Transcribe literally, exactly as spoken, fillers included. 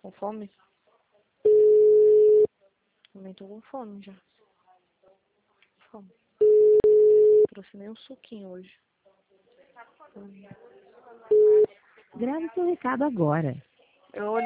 Com fome? Também tô com fome já. Fome. Trouxe nem um suquinho hoje. Hum. Grave seu recado agora. Eu